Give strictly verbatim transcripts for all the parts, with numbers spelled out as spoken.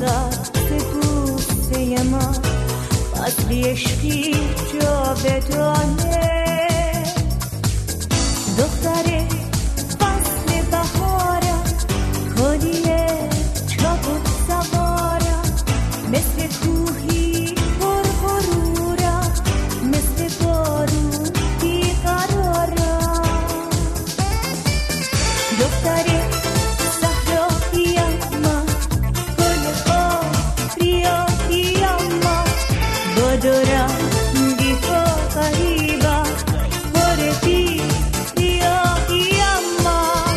سبز بوسه ما فصلی عشقی جاودانه دختر فصل بهارم کلیه چابک سوارم مثل کوهی پر غرورم مثل بارون بیقرارم دختر صحراییم من گل آبریاییم من با دورم بی‌ها غریبم پر بی ریاییم من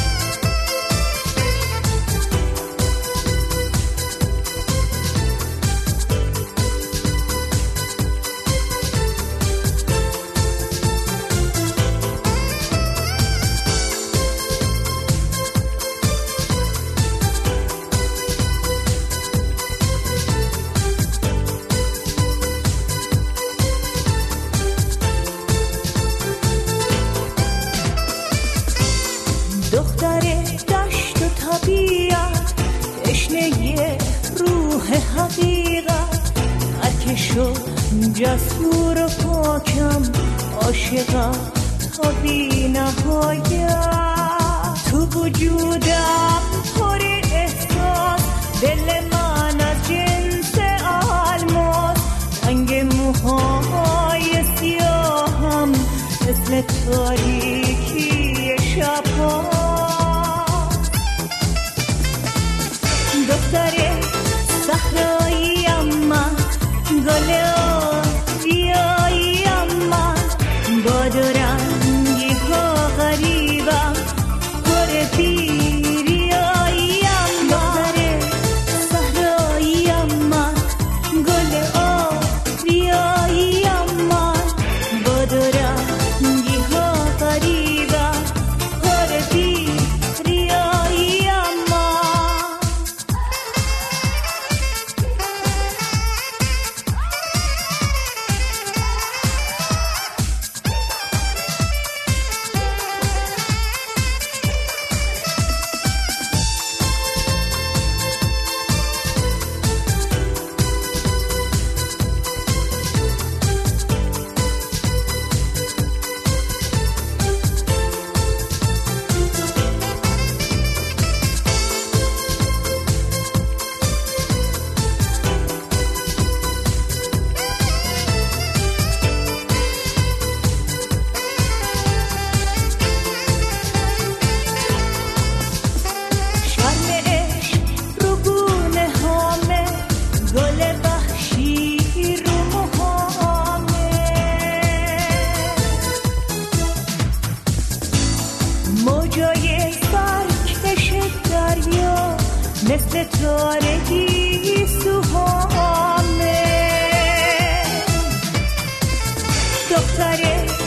دختر دشت و طبیعت تشنه روح حقیقت ترکش و جسور و پاکم عاشقم تا بی نهایت تو وجودم پر احساس دل من از جنس الماس رنگ موهای سیاهم مثل تاریکی شبها دختر صحراییم من گل آبریاییم من با دو رنگی ها غریبم پر بیریاییم دختر صحراییم من گل آبریاییم من با دو رنگی ها غریبم پر بیریاییم من موجای سرکش دریا مثل تارگی سوهامه دختر